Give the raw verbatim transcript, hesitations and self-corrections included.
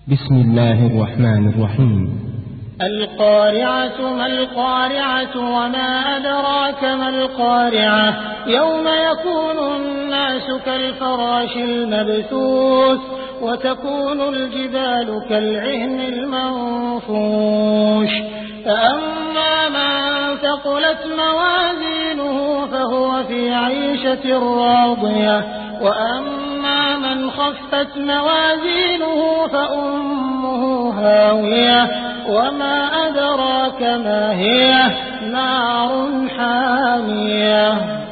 بسم الله الرحمن الرحيم. القارعة ما القارعة وما أدراك ما القارعة يوم يكون الناس كالفراش المبثوث وتكون الجبال كالعهن المنفوش فأما من ثقلت موازينه فهو في عيشة راضية وأما من خفت موازينه فأمه هاوية وما أدراك ما هي نار حامية.